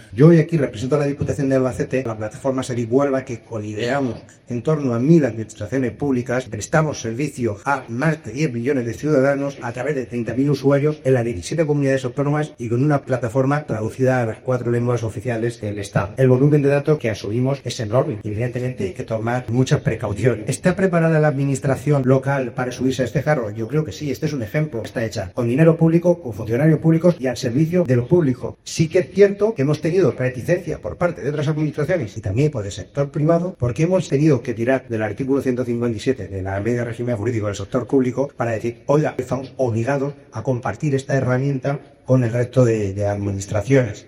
Yo hoy aquí represento a la Diputación de Albacete, la plataforma Seguir Huelva, que colideramos en torno a 1000 administraciones públicas, prestamos servicio a más de 10 millones de ciudadanos a través de 30.000 usuarios en las 17 comunidades autónomas y con una plataforma traducida a las 4 lenguas oficiales del Estado. El volumen de datos que asumimos es enorme y evidentemente hay que tomar muchas precauciones. ¿Está preparada la administración local para subirse a este carro? Yo creo que sí, este es un ejemplo. Está hecha con dinero público, con funcionarios públicos y al servicio de lo público. Sí que es cierto que hemos tenido reticencia por parte de otras administraciones y también por el sector privado, porque hemos tenido que tirar del artículo 157 de la Ley de Régimen Jurídico del Sector Público para decir, oiga, estamos obligados a compartir esta herramienta con el resto de administraciones.